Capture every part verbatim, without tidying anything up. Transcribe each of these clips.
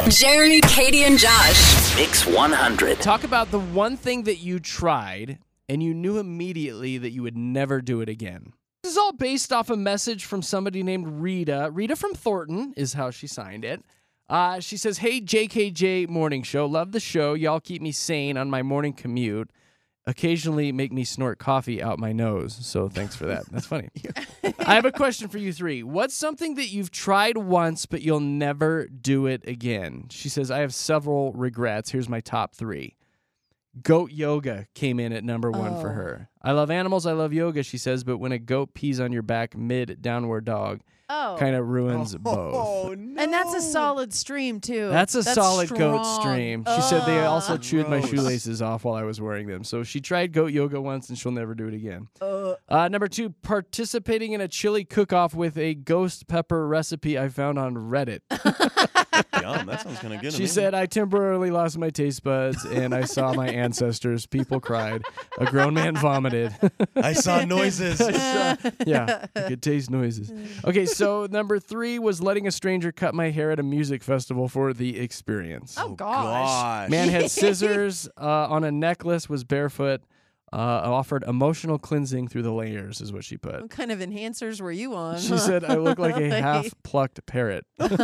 Jeremy, Katie, and Josh. Mix one hundred. Talk about the one thing that you tried and you knew immediately that you would never do it again. This is all based off a message from somebody named Rita. Rita from Thornton is how she signed it. Uh, she says, "Hey, J K J Morning Show. Love the show. Y'all keep me sane on my morning commute. Occasionally make me snort coffee out my nose. So thanks for that. That's funny. I have a question for you three. What's something that you've tried once but you'll never do it again?" She says, "I have several regrets. Here's my top three." Goat yoga came in at number one Oh. for her. "I love animals. I love yoga," she says, "but when a goat pees on your back mid downward dog, Oh. kind of ruins both." Oh, no. And that's a solid stream, too. That's a solid goat strong. stream. She said they also Ugh. chewed my Gross. shoelaces off while I was wearing them. So she tried goat yoga once and she'll never do it again. Uh, number two, participating in a chili cook-off with a ghost pepper recipe I found on Reddit. Yum, that sounds kind of good. to She me. said, "I temporarily lost my taste buds and I saw my ancestors. People cried. A grown man vomited." I saw noises. Yeah, I could taste noises. Okay, so number three was letting a stranger cut my hair at a music festival for the experience. Oh, gosh. Gosh. Man had scissors uh, on a necklace, was barefoot, uh, offered emotional cleansing through the layers, is what she put. What kind of enhancers were you on? She said, "I look like a half-plucked parrot."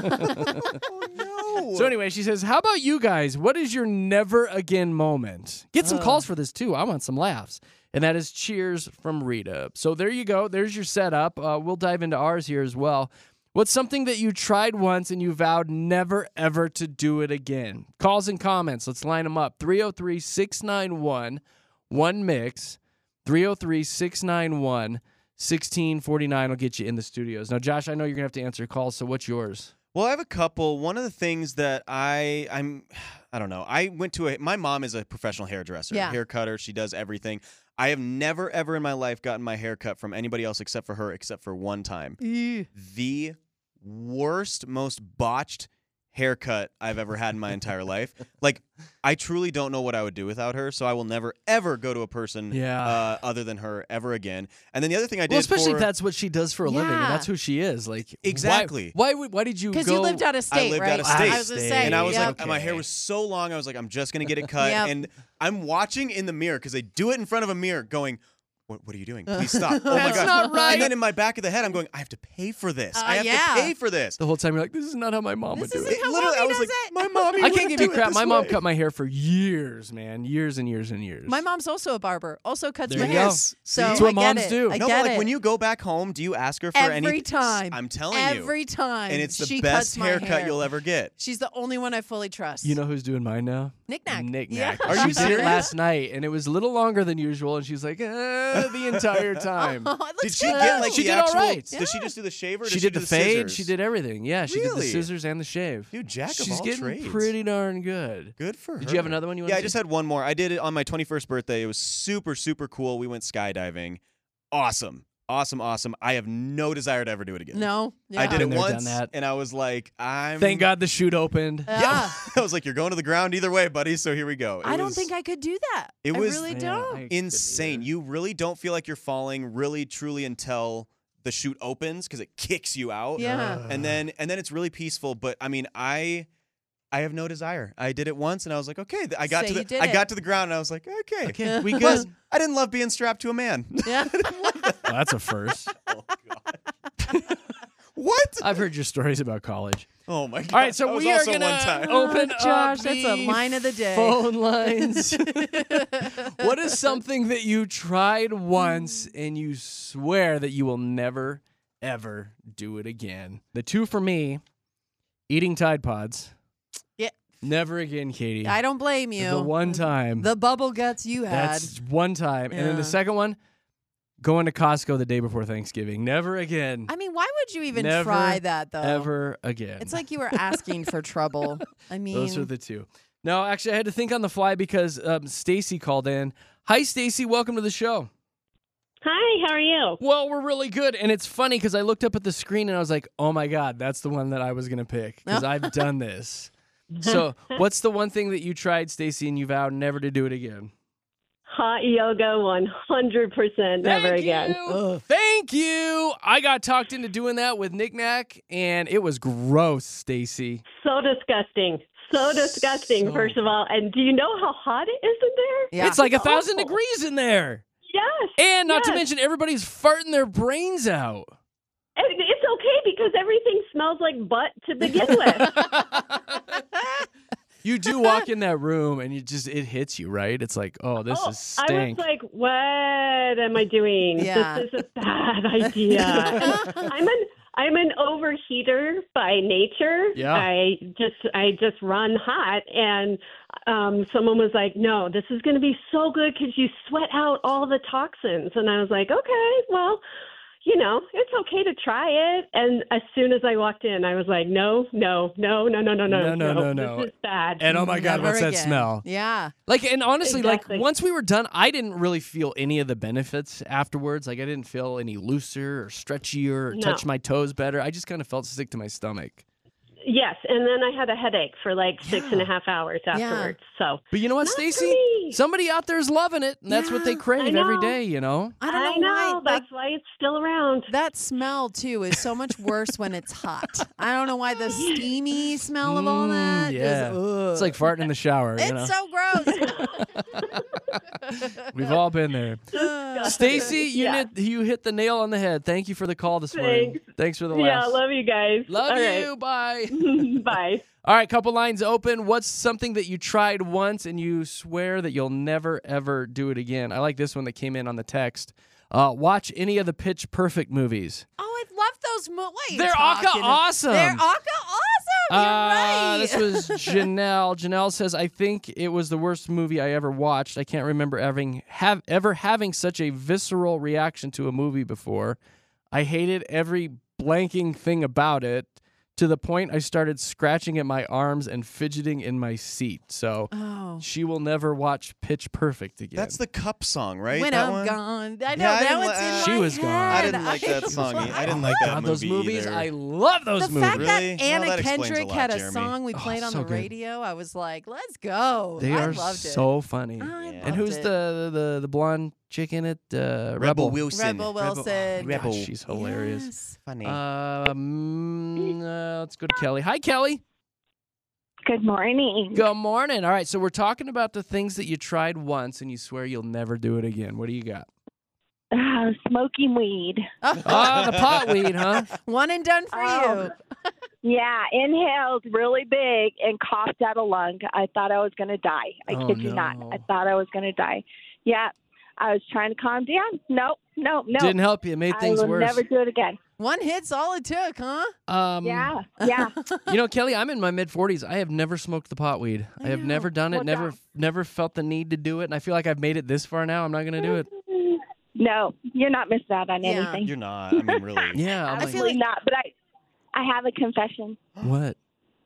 Oh, no. So anyway, she says, "How about you guys? What is your never again moment?" Get some Uh. calls for this too. I want some laughs. And that is cheers from Rita. So there you go. There's your setup. Uh, we'll dive into ours here as well. What's something that you tried once and you vowed never, ever to do it again? Calls and comments. Let's line them up. three oh three, six nine one, one mix. three oh three, six nine one, one six four nine will get you in the studios. Now, Josh, I know you're going to have to answer calls, so what's yours? Well, I have a couple. One of the things that I, I'm, I don't know. I went to a. My mom is a professional hairdresser, Yeah. hair cutter. She does everything. I have never, ever in my life gotten my hair cut from anybody else except for her, except for one time. The worst, most botched haircut I've ever had in my entire life. Like, I truly don't know what I would do without her, so I will never, ever go to a person Yeah. uh, other than her ever again. And then the other thing I did Well, especially for, if that's what she does for a living, and Yeah. that's who she is. Like Exactly. Why? Why, would- why did you go? Because you lived out of state, I lived right? out of state. I was going to State. say. And I was yep. like, my hair was so long, I was like, I'm just going to get it cut. Yep. And I'm watching in the mirror because they do it in front of a mirror going, what, what are you doing? Please stop. Oh, my That's gosh. not right. And then in my back of the head, I'm going, I have to pay for this. Uh, I have yeah. to pay for this. The whole time you're like, this is not how my mom This would do isn't it. how Literally, mommy I was does like, it. my mommy I wouldn't can't give do you it crap. this My mom way. cut my hair for years, man. Years and years and years. My mom's also a barber. Also cuts There my you hair. go. So That's I what get moms it. do. I No, get but like it. when you go back home, do you ask her for Every any? time. I'm telling you. Every time. And it's the she best cuts my haircut hair. you'll ever get. She's the only one I fully trust. You know who's doing mine now? Knick-knack. Knick-knack. Yeah. Are She you did it serious? last night, and it was a little longer than usual, and she's like, eh, the entire time. Oh, it looks Did she good. get like She the did all actual? right. Does she just do the shave or She does did do the fade. scissors? She did everything. Yeah, she did Really? the scissors and the shave. Dude, jack of She's all getting trades. pretty darn good. Good for her. Did you have another one you Yeah, wanted I just to? had one more. I did it on my twenty-first birthday. It was super, super cool. We went skydiving. Awesome. Awesome, awesome. I have no desire to ever do it again. No. Yeah. I did Been it there, done once, that. and I was like, I'm... Thank God the chute opened. Yeah. Yeah. I was like, you're going to the ground either way, buddy, so here we go. It I don't was think I could do that. It I was- really Yeah, don't. I couldn't insane. either. You really don't feel like you're falling really, truly until the chute opens because it kicks you out. Yeah. And then and then it's really peaceful. But I mean, I I have no desire. I did it once, and I was like, okay. I got So to you the did I it. got to the ground, and I was like, okay, Okay, we But good. I didn't love being strapped to a man. Yeah. Oh, that's a first. Oh God. What? I've heard your stories about college. Oh my God. All right, so That was we are also gonna one time. open Oh, Josh, up that's the a line of the day. phone lines. What is something that you tried once and you swear that you will never, ever do it again? The two for me, eating Tide Pods. Yeah. Never again, Katie. I don't blame you. The one time. The bubble guts you had. That's one time. And then Yeah. the second one, going to Costco the day before Thanksgiving. Never again. I mean, why would you even Never, try that, though? Ever again. It's like you were asking for trouble. I mean, Those are the two. No, actually, I had to think on the fly because um, Stacy called in. Hi, Stacy. Welcome to the show. Hi, how are you? Well, we're really good. And it's funny because I looked up at the screen and I was like, oh, my God, that's the one that I was going to pick because I've done this. So what's the one thing that you tried, Stacy, and you vowed never to do it again? Hot yoga, one hundred percent. Never Thank again. you. Thank you. I got talked into doing that with Nick Nack, and it was gross, Stacy. So disgusting. So disgusting, So- first of all. And do you know how hot it is in there? Yeah. It's like a thousand awful. degrees in there. Yes. And not to yes. mention, everybody's farting their brains out. And it's okay because everything smells like butt to begin with. You do walk in that room, and you just it hits you, right? It's like, oh, this Oh, is I was stank. like, what am I doing? Yeah. This is a bad idea. I'm an I'm an overheater by nature. Yeah. I just I just run hot, and um, someone was like, "No, this is going to be so good because you sweat out all the toxins." And I was like, "Okay, well, you know, it's okay to try it." And as soon as I walked in, I was like, "No, no, no, no, no, no, No, no, no, no. This is bad." And oh my God, Never what's that again. smell? Yeah. Like, and honestly, Exactly. like once we were done, I didn't really feel any of the benefits afterwards. Like, I didn't feel any looser or stretchier or No. touch my toes better. I just kind of felt sick to my stomach. Yes, and then I had a headache for like six and a half hours Yeah. afterwards. So But you know what, Not for Stacy? me. Somebody out there is loving it, and that's what they Yeah, crave I every know. day, you know? I don't know, I know why. Like, that's why it's still around. that smell too is so much worse when it's hot. I don't know why the steamy smell of all Mm, that. just, yeah. ugh. It's like farting in the shower, you It's know? so gross. We've all been there. Ugh. Stacy, you, Yeah. hit, you hit the nail on the head. Thank you for the call this morning. Thanks. Thanks for the Yeah, laughs. love you guys. Love All right. you. Bye. Bye. All right, couple lines open. What's something that you tried once and you swear that you'll never, ever do it again? I like this one that came in on the text. Uh, watch any of the Pitch Perfect movies. Oh, I love those movies. They're aka awesome. They're aka awesome. You're Uh, right. This was Janelle. Janelle says, I think it was the worst movie I ever watched. I can't remember having, have, ever having such a visceral reaction to a movie before. I hated every blanking thing about it, to the point I started scratching at my arms and fidgeting in my seat. So Oh. she will never watch Pitch Perfect again. That's the Cup song, right? When that I'm one? gone. I know, Yeah, I that didn't one's li- in uh, my She was gone. head. I didn't like that song. I didn't like that God, movie those movies, either. I love those the movies. fact Really? that Well, Anna that explains a Kendrick lot, had a Jeremy. song we Oh, played on so the good. radio, I was like, let's go. They I are loved so funny. it. I Yeah. And loved who's it. the, the the blonde chick in it? Uh, Rebel Rebel. Wilson. Rebel Wilson. Rebel. Gosh, she's hilarious. Yes. Funny. Um, uh, let's go to Kelly. Hi, Kelly. Good morning. Good morning. All right, so we're talking about the things that you tried once and you swear you'll never do it again. What do you got? Uh, smoking weed. Oh, the pot weed, huh? One and done for Oh. Yeah, inhaled really big and coughed out a lung. I thought I was going to die. I Oh, kid you not. no. I thought I was going to die. Yeah, I was trying to calm down. Nope, nope, nope. Didn't help you. It made I things will worse. never do it again. you. One hit's all it took, huh? Um, Yeah, yeah. You know, Kelly, I'm in my mid forties. I have never smoked the pot weed. I, I have know. never done it. Well, never, yeah. never felt the need to do it. And I feel like I've made it this far now. I'm not going to do it. No, you're not missing out on Yeah. anything. You're not. I mean, really. Yeah. I'm I like, feel Absolutely like- not. But I, I have a confession. what?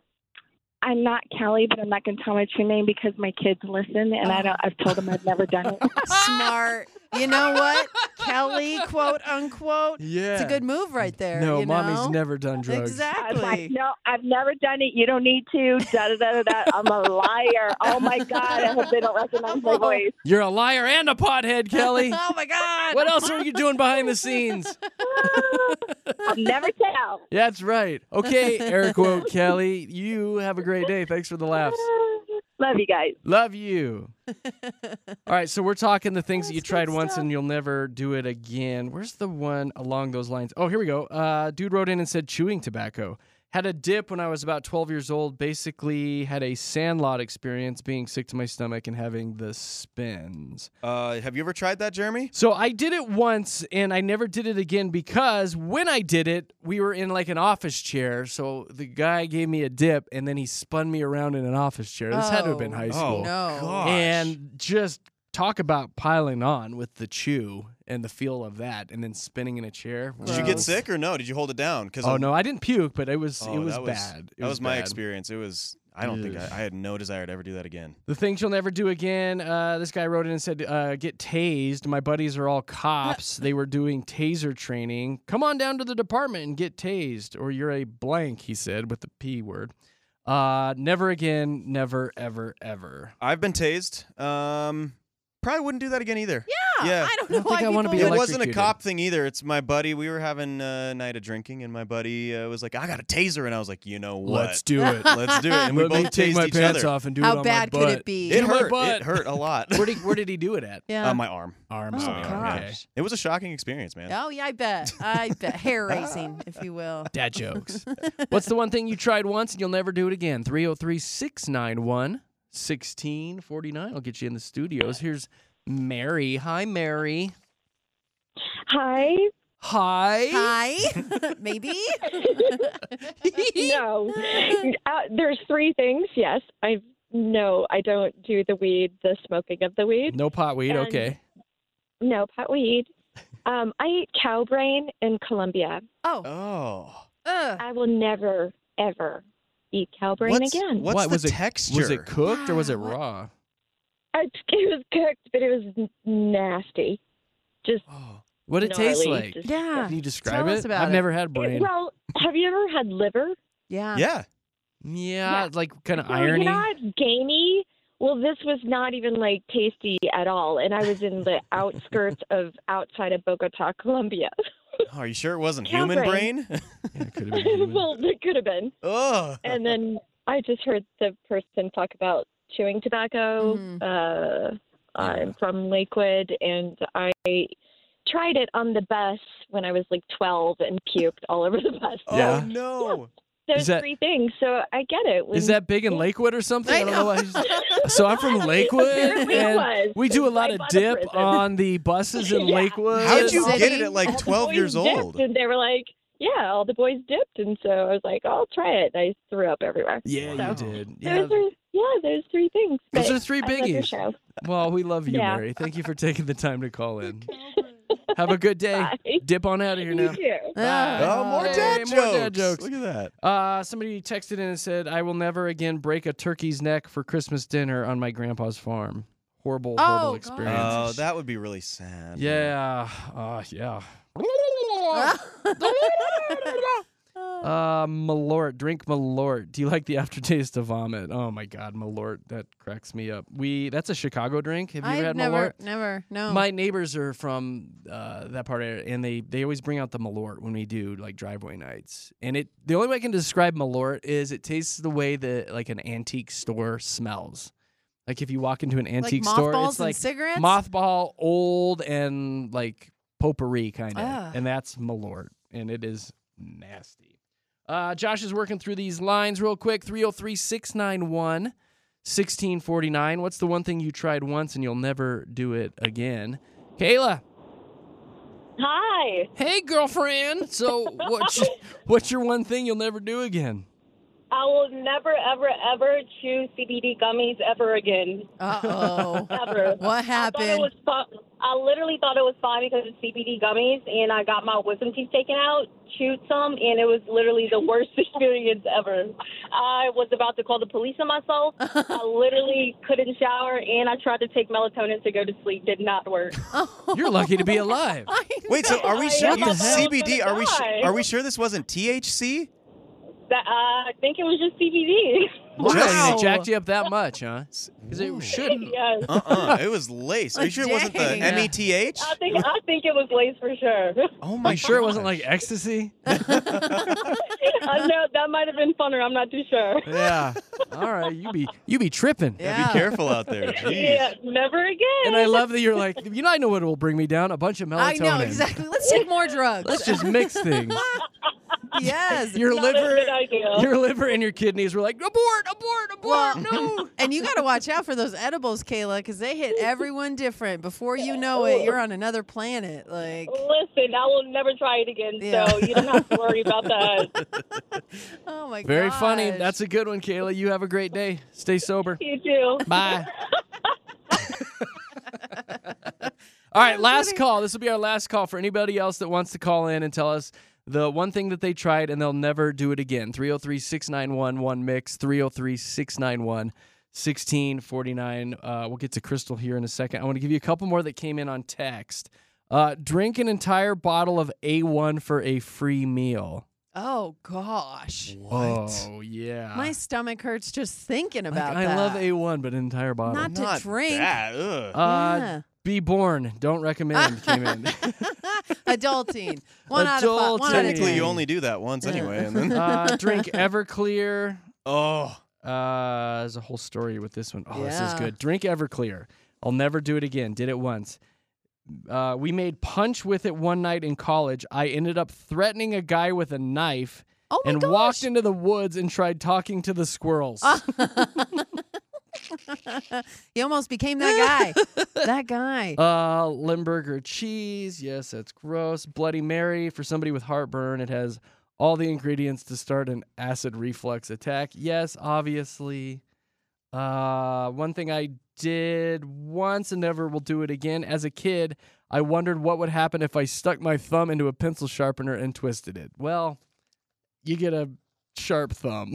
I'm not Kelly, but I'm not going to tell my true name because my kids listen, and I don't. I've told them I've never done it. Smart. You know what? Kelly, quote unquote. Yeah. It's a good move right there. No, you mommy's know? never done drugs. I was Exactly. like, no, I've never done it. You don't need to. Da da da da. da. I'm a liar. Oh my God, I hope they don't recognize my voice. You're a liar and a pothead, Kelly. Oh my God. What else are you doing behind the scenes? I'll never tell. That's right. Okay, air quote Kelly. You have a great day. Thanks for the laughs. Love you guys. Love you. All right, so we're talking the things that you That's tried good once stuff. and you'll never do it again. Where's the one along those lines? Oh, here we go. Uh, dude wrote in and said chewing tobacco. Had a dip when I was about twelve years old. Basically had a sandlot experience, being sick to my stomach and having the spins. Uh, have you ever tried that, Jeremy? So I did it once and I never did it again because when I did it, we were in like an office chair. So the guy gave me a dip and then he spun me around in an office chair. This had to have been high school. Oh, No. gosh. And just talk about piling on with the chew and the feel of that and then spinning in a chair. Did you get Gross. sick or no? Did you hold it down? Cause Oh, I'm- no, I didn't puke, but it was Oh, it was that bad. It that was, my bad. experience. It was. I don't think I, Ugh. I had no desire to ever do that again. The things you'll never do again. Uh, this guy wrote in and said, uh, get tased. My buddies are all cops. They were doing taser training. Come on down to the department and get tased, or you're a blank, he said, with the P word. Uh, never again, never, ever, ever. I've been tased. Um, Probably wouldn't do that again either. Yeah, Yeah. I don't I know don't think why I wanna people be It would- wasn't a electrocuted. cop thing either. It's my buddy. We were having a night of drinking, and my buddy uh, was like, "I got a taser," and I was like, "You know what? Let's do it. Let's do it." And we Let me both take tased my each pants other. off and do How it on bad my could butt. it be? It To my hurt. butt. It hurt a lot. Where did where did he do it at? Yeah. Uh, my arm. Arm. Oh, so, okay. gosh. It was a shocking experience, man. Oh yeah, I bet. I bet hair racing, if you will. Dad jokes. What's the one thing you tried once and you'll never do it again? three oh three, six nine one, one six four nine. I'll get you in the studios. Here's Mary. Hi, Mary. Hi. Hi. Hi, maybe. No. Uh, there's three things. Yes, I no, I don't do the weed, the smoking of the weed. No pot weed. And- Okay. No pot weed. Um, I eat cow brain in Colombia. Oh, Oh. ugh. I will never ever eat cow brain What's, again. what's What, the was it- texture? Was it cooked or was it What? raw? It, it was cooked, but it was n- nasty. Just Oh. What did it taste gnarly, like? just- Yeah. Can you describe Tell it? us about I've it. never had brain. Well, have you ever had liver? Yeah. Yeah. Yeah, it's like kind of So, irony. You know how it's gamey? Well, this was not even like tasty at all, and I was in the outskirts of outside of Bogota, Colombia. Oh, are you sure it wasn't Cow human brain. brain? Yeah, it could have been human. Well, it could have been. oh. And then I just heard the person talk about chewing tobacco. Mhm. Uh, I'm from Lakewood, and I tried it on the bus when I was like twelve and puked all over the bus. Yeah. Oh no. There's Is that- three things, so I get it. When, Is that big in Lakewood or something? I I don't know. know. why he's- So I'm from Lakewood, It and was. we do a It's lot right of by the dip prison. on the buses in Yeah. Lakewood. How'd you City. get it at like all the twelve boys years dipped, old? And they were like, yeah, all the boys dipped. And so I was like, I'll try it. And I threw up everywhere. Yeah, Wow. you did. Yeah. Those are, yeah, there's three things. Those But are three I love your biggies. show. Well, we love you, Yeah. Mary. Thank you for taking the time to call in. Have a good day. Bye. Dip on out of here now. You too. Oh, more Hey, dad more jokes. dad jokes. Look at that. Uh, somebody texted in and said, I will never again break a turkey's neck for Christmas dinner on my grandpa's farm. Horrible, Oh, horrible God. experience. Oh, that would be really sad. Yeah. Uh, yeah. Uh, Malort, drink Malort. Do you like the aftertaste of vomit? Oh my God, Malort, that cracks me up. We that's a Chicago drink. Have you ever I've had never, Malort? never, no. My neighbors are from uh, that part of it, and they they always bring out the Malort when we do like driveway nights. And it the only way I can describe Malort is it tastes the way that like an antique store smells. Like if you walk into an like antique store, mothballs it's and like cigarettes. mothball, old, and like potpourri kind of, Ah. and that's Malort, and it is nasty. Uh, Josh is working through these lines real quick. three oh three, six nine one, one six four nine. What's the one thing you tried once and you'll never do it again? Kayla. Hi. Hey, girlfriend. So what's your, what's your one thing you'll never do again? I will never, ever, ever chew C B D gummies ever again. Uh oh. Ever. What I thought it happened? was fun. I literally thought it was fine because it's C B D gummies, and I got my wisdom teeth taken out, chewed some, and it was literally the worst experience ever. I was about to call the police on myself. I literally couldn't shower, and I tried to take melatonin to go to sleep. Did not work. You're lucky to be alive. Wait, so are we I sure am. you What the heck? C B D? Are we su- Die. are we sure this wasn't T H C? That, uh, I think it was just C B D. Wow. Wow. It jacked you up that much, huh? Because it shouldn't. Yes. Uh-uh. It was lace. Are you sure it wasn't the Dang. M E T H? I think I think it was lace for sure. Oh my Are you sure it wasn't gosh. like ecstasy? I know that might have been funner. I'm not too sure. Yeah. All right. You be you be tripping. Yeah. Be careful out there. Jeez. Yeah, never again. And I love that you're like, you know, I know what will bring me down. A bunch of melatonin. I know exactly. Let's take more drugs. Let's just mix things. yes. Your Not a liver, good idea. your liver and your kidneys were like, abort, abort, abort. Well, no. And you got to watch out for those edibles, Kayla, because they hit everyone different. Before you know it, you're on another planet. Like, Listen, I will never try it again, Yeah. so you don't have to worry about that. oh my god. Very funny. That's a good one, Kayla. You have a great day. Stay sober. You too. Bye. All right, last call. This will be our last call for anybody else that wants to call in and tell us the one thing that they tried and they'll never do it again. three oh three, six nine one, one mix, three oh three, six nine one, one six four nine. Uh, we'll get to Crystal here in a second. I want to give you a couple more that came in on text. Uh, drink an entire bottle of A one for a free meal. Oh, gosh. Oh, yeah. My stomach hurts just thinking Like, about I that. love A one, but an entire bottle. Not to Not drink. that. Ugh. uh, Yeah. Be born. Don't recommend. Came in. Adulting. One out of five. One out of Adulting. Technically, ten. you only do that once Yeah. anyway. And then, uh, drink Everclear. oh, Uh, there's a whole story with this one. Oh, this is Yeah. good. Drink Everclear. I'll never do it again. Did it once. Uh, we made punch with it one night in college. I ended up threatening a guy with a knife Oh, my and gosh. walked into the woods and tried talking to the squirrels. You almost became that guy. That guy. Uh, Limburger cheese. Yes, that's gross. Bloody Mary. For somebody with heartburn, it has all the ingredients to start an acid reflux attack. Yes, obviously. Uh, one thing I did once and never will do it again. As a kid, I wondered what would happen if I stuck my thumb into a pencil sharpener and twisted it. Well, you get a sharp thumb.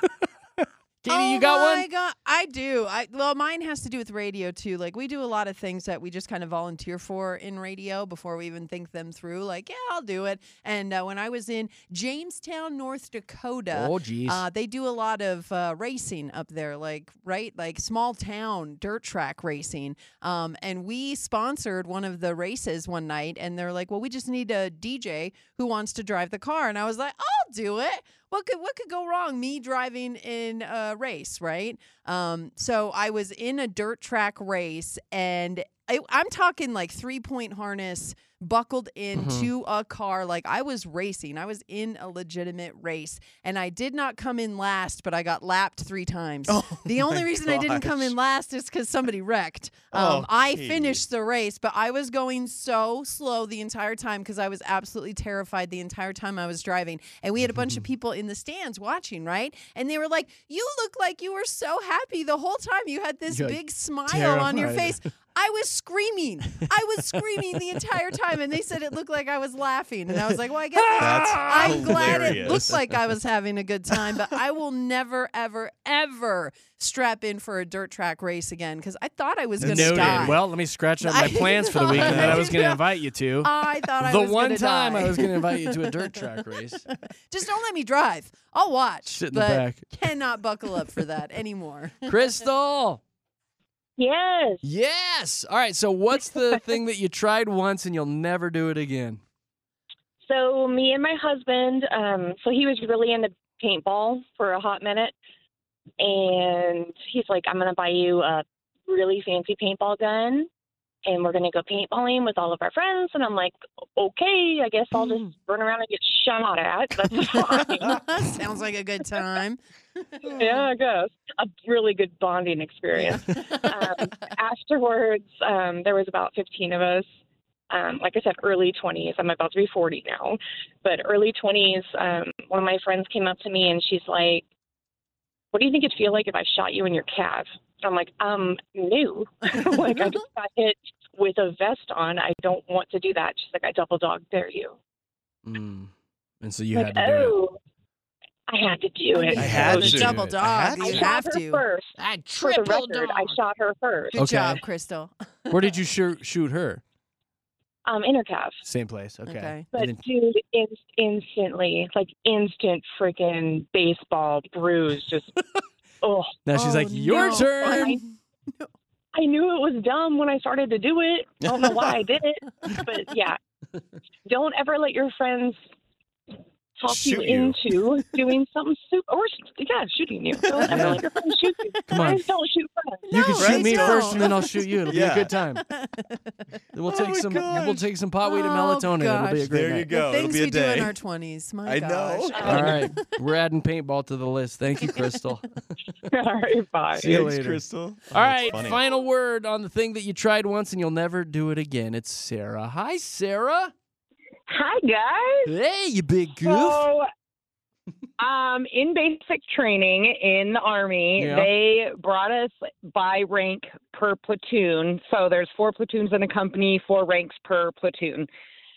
Katie, oh you got my one? God, I do. I well, mine has to do with radio too. Like we do a lot of things that we just kind of volunteer for in radio before we even think them through. Like, yeah, I'll do it. And uh, when I was in Jamestown, North Dakota, Oh, geez. uh, they do a lot of uh, racing up there. Like, right, like small town dirt track racing. Um, and we sponsored one of the races one night, and they're like, "Well, we just need a D J who wants to drive the car." And I was like, "I'll do it." What could what could go wrong? Me driving in a race, right? Um, so I was in a dirt track race, and I, I'm talking like three point harness buckled into a car. Like I was racing. I was in a legitimate race, and I did not come in last, but I got lapped three times. Oh the only my reason I didn't come gosh. in last is because somebody wrecked. Um, Oh, I Katie. finished the race, but I was going so slow the entire time because I was absolutely terrified the entire time I was driving. And we had a bunch of people in the stands watching, right? And they were like, "You look like you were so happy the whole time. You had this You're, like, big smile on your terrified. face." I was screaming. I was screaming the entire time, and they said it looked like I was laughing. And I was like, well, I guess That's I'm glad it hilarious. looked like I was having a good time, but I will never, ever, ever strap in for a dirt track race again because I thought I was going to Noted. die. Well, let me scratch out my I plans for the know, weekend that I I was going to know. invite you to. I thought I the was one gonna time die. I was going to invite you to a dirt track race. Just don't let me drive. I'll watch. Sit in the but back. cannot buckle up for that anymore. Crystal. Yes. Yes. All right. So, what's the thing that you tried once and you'll never do it again? So me and my husband, um, so he was really into paintball for a hot minute, and he's like, "I'm gonna buy you a really fancy paintball gun, and we're gonna go paintballing with all of our friends." And I'm like, "Okay, I guess I'll just run around and get shot at. That's fine." Sounds like a good time. Yeah, I guess a really good bonding experience. um, afterwards, um, there was about fifteen of us. Um, like I said, early twenties. I'm about to be forty now, but early twenties. Um, one of my friends came up to me and she's like, "What do you think it'd feel like if I shot you in your calf?" I'm like, "Um, no. Like I just got hit with a vest on. I don't want to do that." She's like, "I double dog dare you." Mm. And so you like, had to do it. oh, I had to do it. I had the to. double I dog. had You I to. shot have her to. first. I For the record, I shot her first. Good Okay. job, Crystal. Where did you shoot, shoot her? Um, in her calf. Same place. Okay. Okay. But And then- dude, in- instantly, like instant freaking baseball bruise. Just oh, now she's Oh, like, your no. turn. I knew it was dumb when I started to do it. I don't know why I did it, but yeah, don't ever let your friends talk Shoot you you. into doing something super or yeah, shooting you. Don't ever Yeah. let your friends shoot you. Come on. Friends don't shoot friends. You can No, shoot me please first, don't. and then I'll shoot you. It'll be Yeah. a good time. Then we'll Oh take my some. gosh. We'll take some pot weed and Oh, melatonin. It'll be a gosh. great There you night. go. The It'll things be a we do in day. our twenties. My I gosh. know. All right, we're adding paintball to the list. Thank you, Crystal. All right, bye. See you Thanks, later. Crystal. All Oh, that's right, funny. final word on the thing that you tried once and you'll never do it again. It's Sarah. Hi, Sarah. Hi, guys. Hey, you big goof. So, um, in basic training in the Army, Yeah. they brought us by rank per platoon. So there's four platoons in a company, four ranks per platoon.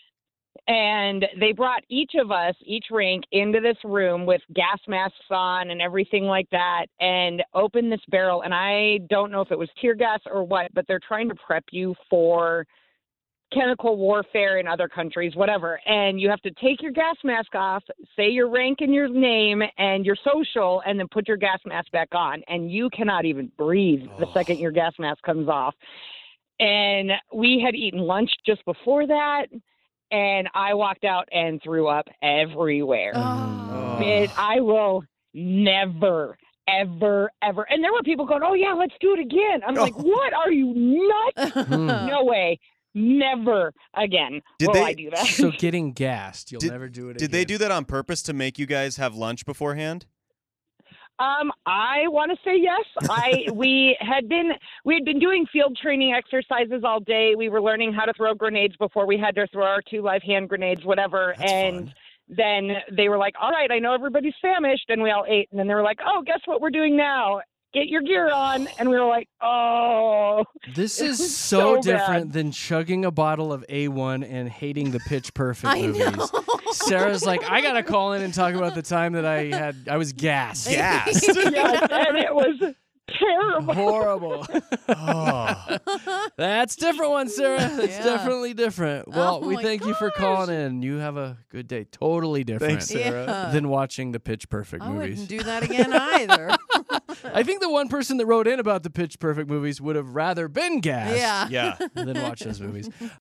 And they brought each of us, each rank, into this room with gas masks on and everything like that, and opened this barrel. And I don't know if it was tear gas or what, but they're trying to prep you for chemical warfare in other countries, whatever. And you have to take your gas mask off, say your rank and your name and your social, and then put your gas mask back on. And you cannot even breathe the Oh. second your gas mask comes off. And we had eaten lunch just before that, and I walked out and threw up everywhere. Oh. It, I will never, ever, ever. And there were people going, oh, yeah, let's do it again. I'm like, what? Are you nuts? Mm. No way. Never again Did will they- I do that. So getting gassed, you'll Did- never do it Did again. they do that on purpose to make you guys have lunch beforehand? Um, I want to say yes. I we had been we had been doing field training exercises all day. We were learning how to throw grenades before we had to throw our two live hand grenades, whatever. That's and fun. then they were like, "All right, I know everybody's famished," and we all ate. And then they were like, "Oh, guess what we're doing now? Get your gear on." And we were like, "Oh." This It is was so, so different bad. than chugging a bottle of A one and hating the Pitch Perfect I movies. know. Sarah's like, I gotta call in and talk about the time that I had I was gassed. Gassed. Yes, and it was terrible. Horrible. Oh. That's different one, Sarah. That's Yeah. definitely different. Well, Oh we my thank you for gosh. calling in. You have a good day. Totally different Thanks, Sarah. Yeah. than watching the Pitch Perfect I movies. wouldn't do that again either. I think the one person that wrote in about the Pitch Perfect movies would have rather been gassed Yeah. Yeah. than watch those movies.